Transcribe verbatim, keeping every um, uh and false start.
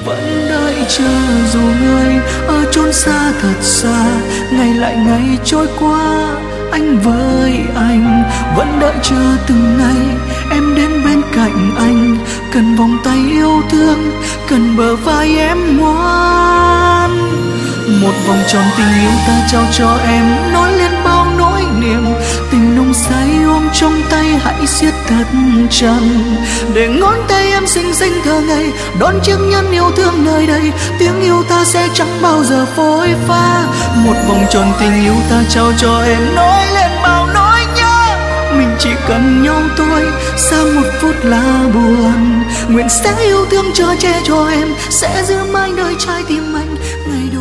vẫn đợi chờ dù người ở chốn xa thật xa. Ngày lại ngày trôi qua, anh với anh vẫn đợi chờ từng ngày em đến bên cạnh anh. Cần vòng tay yêu thương, cần bờ vai em ngoan. Một vòng tròn tình yêu ta trao cho em, nói lên bao nỗi niềm. Tình nồng say ôm trong tay, hãy siết thật chặt để ngón tay em xinh xinh thơ ngây đón chiếc nhẫn yêu thương nơi đây. Tiếng yêu ta sẽ chẳng bao giờ phôi pha. Một vòng tròn tình yêu ta trao cho em, nói lên bao nỗi nhớ. Mình chỉ cần nhau thôi, xa một phút là buồn. Nguyện sẽ yêu thương chở che cho em, sẽ giữ mãi nơi trái tim anh ngày đầu